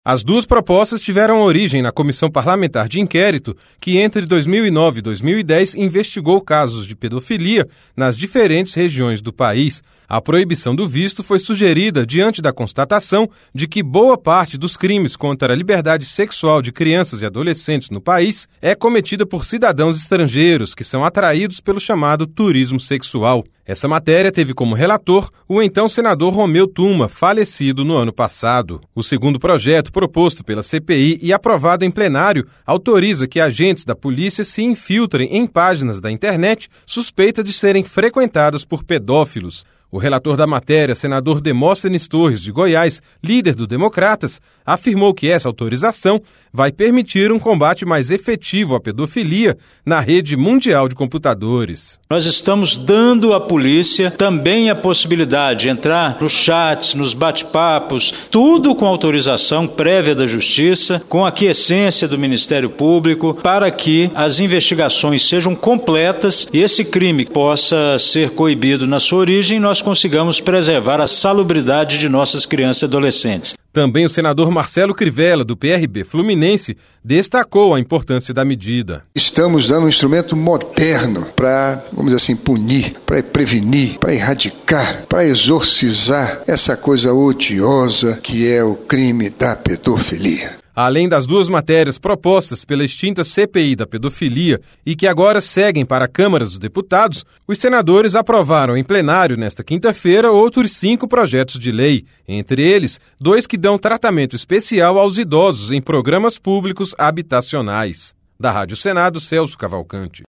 As duas propostas tiveram origem na Comissão Parlamentar de Inquérito, que entre 2009 e 2010 investigou casos de pedofilia nas diferentes regiões do país. A proibição do visto foi sugerida diante da constatação de que boa parte dos crimes contra a liberdade sexual de crianças e adolescentes no país é cometida por cidadãos estrangeiros que são atraídos pelo chamado turismo sexual. Essa matéria teve como relator o então senador Romeu Tuma, falecido no ano passado. O segundo projeto, proposto pela CPI e aprovado em plenário, autoriza que agentes da polícia se infiltrem em páginas da internet suspeitas de serem frequentadas por pedófilos. O relator da matéria, senador Demóstenes Torres, de Goiás, líder do Democratas, afirmou que essa autorização vai permitir um combate mais efetivo à pedofilia na rede mundial de computadores. Nós estamos dando à polícia também a possibilidade de entrar nos chats, nos bate-papos, tudo com autorização prévia da Justiça, com aquiescência do Ministério Público, para que as investigações sejam completas e esse crime possa ser coibido na sua origem e nós consigamos preservar a salubridade de nossas crianças e adolescentes. Também o senador Marcelo Crivella, do PRB Fluminense, destacou a importância da medida. Estamos dando um instrumento moderno para, vamos dizer assim, punir, para prevenir, para erradicar, para exorcizar essa coisa odiosa que é o crime da pedofilia. Além das duas matérias propostas pela extinta CPI da pedofilia e que agora seguem para a Câmara dos Deputados, os senadores aprovaram em plenário nesta quinta-feira outros 5 projetos de lei, entre eles 2 que dão tratamento especial aos idosos em programas públicos habitacionais. Da Rádio Senado, Celso Cavalcante.